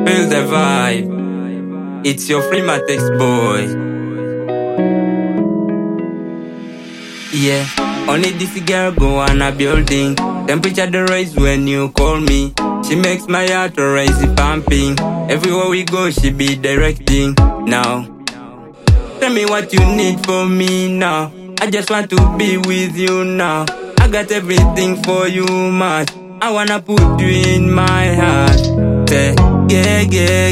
Feel the vibe. It's your Freematex boy. Yeah, only this girl go on a building. Temperature the rise when you call me. She makes my heart rise pumping. Everywhere we go, she be directing. Now, tell me what you need for me now. I just want to be with you now. I got everything for you, man. I wanna put you in my heart. Say, yeah, yeah,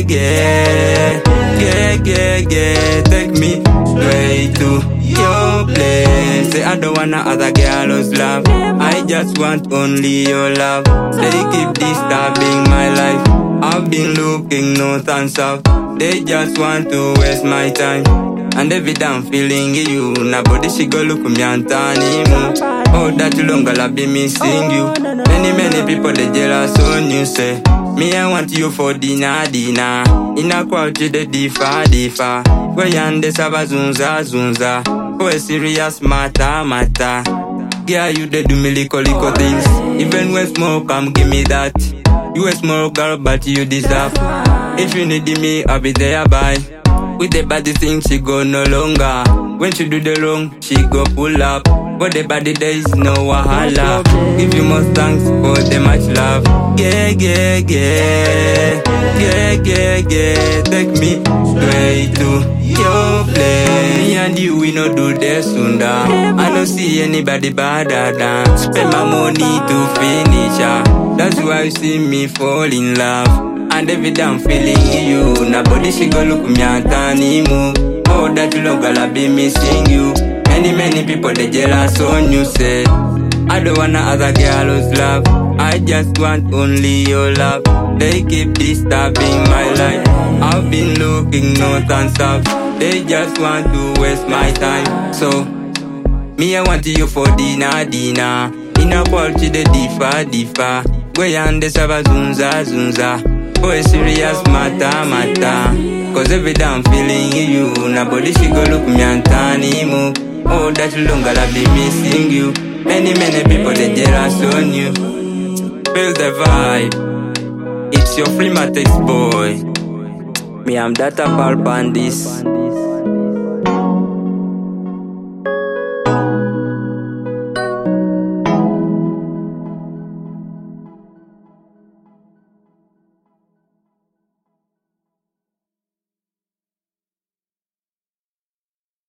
yeah. Yeah, yeah, yeah. Take me straight to your place. Say, I don't wanna other girls love. I just want only your love. They keep disturbing my life. I've been looking north and south. They just want to waste my time. And every time I'm feeling you, nobody she go look me and turn mo. Oh, that long I'll be missing you. Many people they jealous on you say. Me I want you for dinner. In a crowd you the differ. Go yande saba zunza. Go a serious matter. Yeah, you they do me lico things. Even when smoke come give me that. You a small girl but you deserve. If you need me I'll be there bye. With the body thing, she go no longer. When she do the wrong, she go pull up. But the body there is no wahala. Give you more thanks for the much love. Yeah, yeah, yeah. Yeah, yeah, yeah. Take me straight to your place. Me and you, we no do the sunda. I don't see anybody better than. Spend my money to finish her. That's why you see me fall in love. And every day I'm feeling you. Nobody she go look me and turn mo. Oh, that long I'll be missing you. Many people they jealous on you say. I don't wanna other girls love. I just want only your love. They keep disturbing my life. I've been looking north and south. They just want to waste my time. So, me I want you for dinner. In a quality the differ. Go yande saba zunza. Boy, serious matter. Cause every day I'm feeling you. Nobody she go look me and turn mo. Oh, that long I'll be missing you. Many people they jealous on you. Feel the vibe. It's your Freematex boy. Me I'm Data Pulp on this.